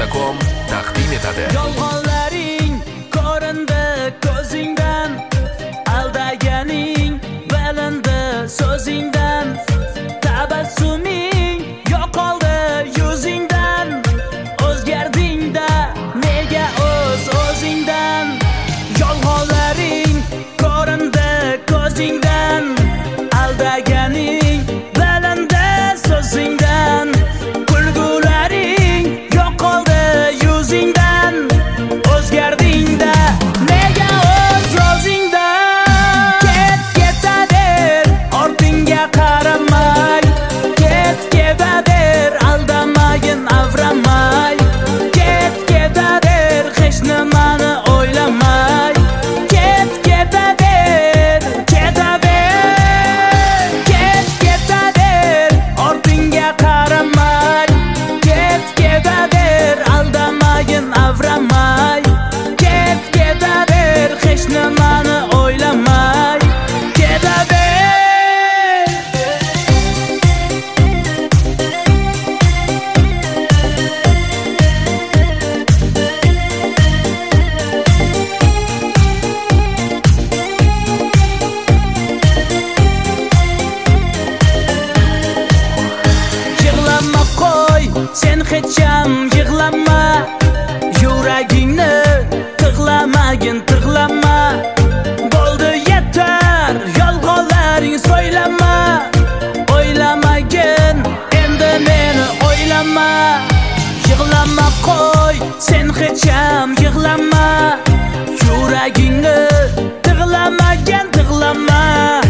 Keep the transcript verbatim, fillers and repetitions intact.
nuqta com taqdim etadi. Yolg'onlaring ko'rindi ko'zingdan, aldaganing bilindi so'zingdan, tabassuming yo'qoldi yuzingdan, o'zgardingda nega o'z o'zingdan. Yolg'onlaring ko'rindi ko'zingdan, aldaganing bilindi so'zingdan, kulgularing yo'qoldi yuzingdan, o'zgardingda nega o'z o'zingdan. Ket ketadir ortingga qaramay, ket ketadir aldamagin avramay, ket ketadir hech nimani o'ylamay, ket ketadir ketadir, ket ketadir ortingga qaramay, ket ketadir aldamagin avramay, ket ketadir hech nimani o'ylamay, ketadir. Yig'lama qo'y, sen hecham yig'lama, yuragingni tig'lamagin tig'lama. Bo'ldi yetar yolg'onlaring so'ylama, o'ylamagin endi meni o'ylama. Yig'lama qo'y, sen hecham yig'lama, yuragingni tig'lamagin tig'lama.